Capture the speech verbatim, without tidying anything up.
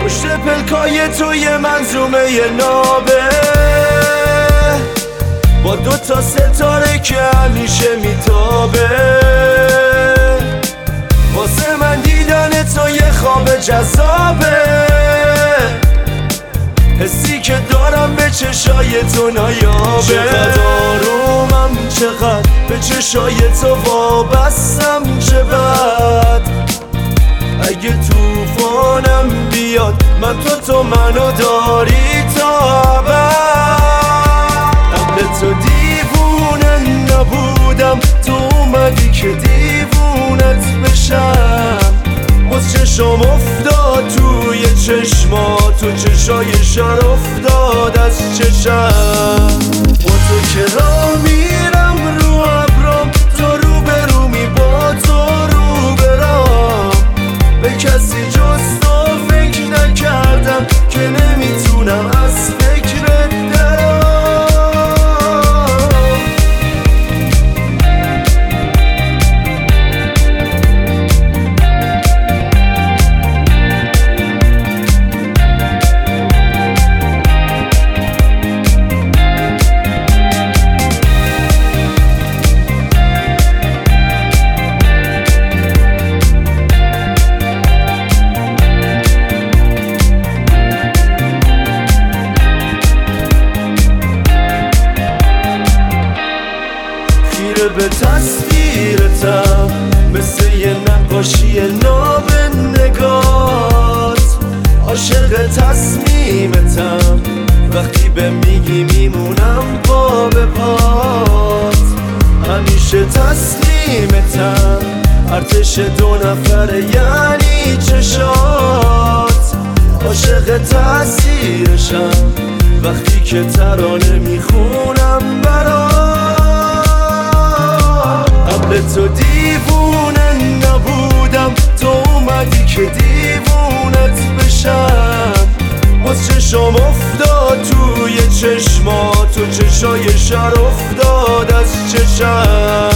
پشت پلکای تو یه منظومه یه نابه با دو تا ستاره که همیشه میتابه. واسه من دیدن تو یه خواب جذابه، حسی که دارم به چشای تو نایابه. چقدر آرومم، چقدر به چشای تو وابستم، چه بد اگه توفانم بیاد من تو تو منو داری تا ابد. قبل تو دیوونه نبودم، تو اومدی که دیوونت بشم. باز چشم افتاد توی چشمات، تو چشای شر افتاد از چشم. با تو که راه میرم رو ابرام، تو رو به رومی با تو رو برام. به کسی جز تو فکر نکردم که نمیتونم از فکرت درام. به تصویرتم مثل یه نقاشی ناب نگات، عاشق تصمیمتم وقتی به میگی میمونم پا به پات. همیشه تسلیمتم، ارتش دو نفره یعنی چشات. عاشق تاثیرشم وقتی که ترانه میخونم برات. قبل تو دیوونه نبودم، تو اومدی که دیوونت بشم. باز چشم افتاد توی چشمات، تو چشای شر افتاد از چشم.